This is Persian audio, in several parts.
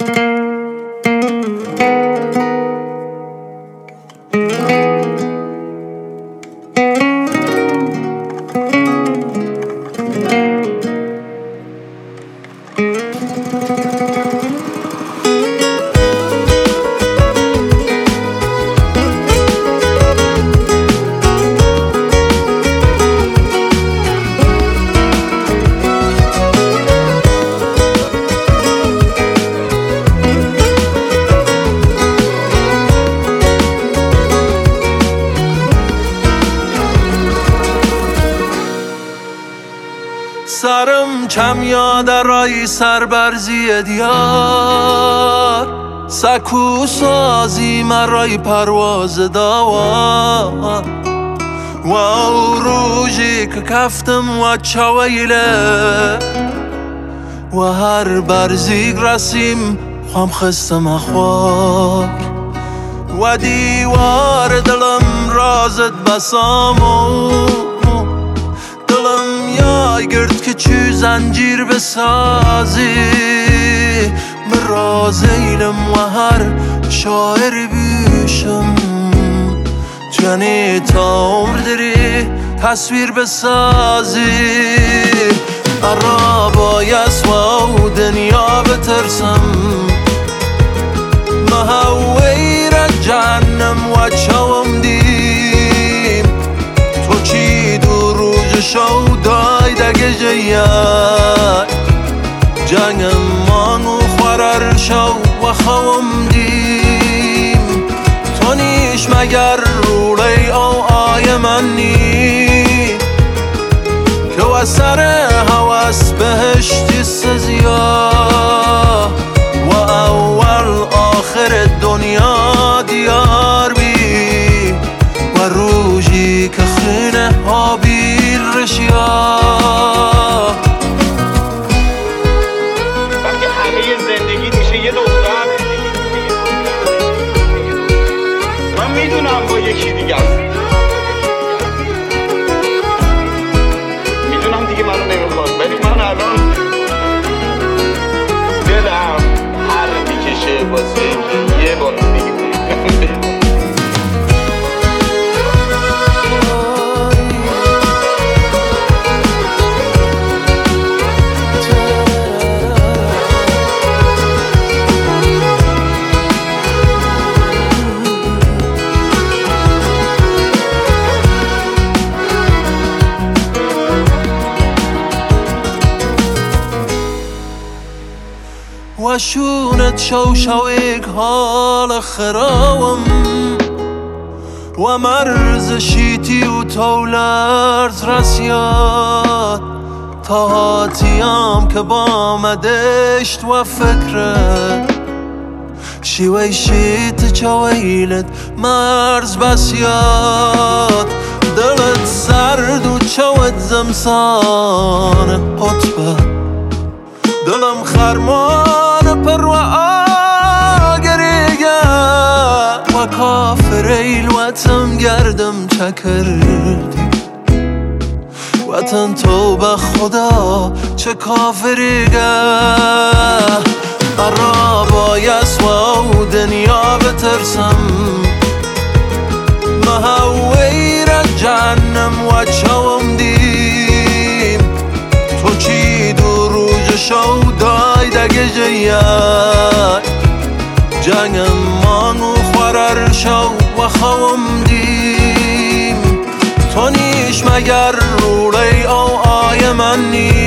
سرم کم یاد رای سربرزی دیار سکو سازی مرای پرواز داوار و روزی که کفتم و چویله و هر برزیگ رسیم خام خستم اخوار و دیوار دلم رازت بسامو دلم یای گرد که چو زنجیر بسازی به راز ایلم و هر شاعر بیشم جنی تا عمر داری تصویر بسازی ارا بایست و دنیا بترسم مهوی را جهنم و چوم دیم تو چی دو روز شو دای دگه جیای جنگم مانو خورر شو و خوام دیم تو نیش مگر رولی او آی من نی که و سر حواس بهشتی سزیا و اول آخر دنیا دیار بی و روزی که خینه حابیل رشیا وقتی همه زندگی میشه یه دختر من میدونم با یکی دیگه است میدونم دیگه منو نمیخواد ولی من الان دلم هر میکشه واسه یه بار دیگه و شونت شو شویک حال خراوم و مرز شیتی و تولرز رسیاد تا هاتیام که با مدشت و فکرت شیوی شیت چویلت مرز بسیاد دلت سرد و چوت زمسان حطبت دلم خرمان پر و آگریگه و کافر ایلوتم گردم چکردی وطن تو به خدا چه کافریگه برا بایست و دنیا بترسم مهوی را جهنم و چوم دیم تو چی دو روز شو دای دگه جیای جنگم مانو خورر شو و خوام دیم تو نیش مگر رولی او آی من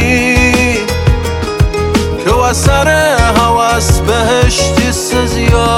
نی که و سر حواس بهشتی سزیا